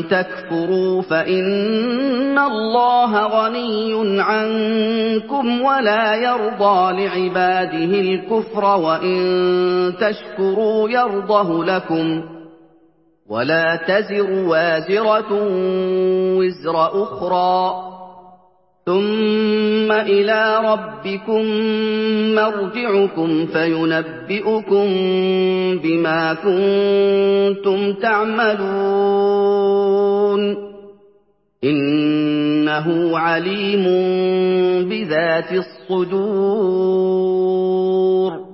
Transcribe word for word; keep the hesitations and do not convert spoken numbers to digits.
تَكْفُرُوا فَإِنَّ اللَّهَ غَنِيٌّ عَنكُمْ وَلَا يَرْضَىٰ لِعِبَادِهِ الْكُفْرَ وَإِن تَشْكُرُوا يَرْضَهُ لَكُمْ ۗ وَلَا تَزِرُ وَازِرَةٌ وِزْرَ أُخْرَىٰ ۗ ثُمَّ إِلَىٰ رَبِّكُم مَّرْجِعُكُمْ فَيُنَبِّئُكُم بِمَا كُنتُمْ تَعْمَلُونَ ۚ إِنَّهُ عَلِيمٌ بِذَاتِ الصُّدُورِ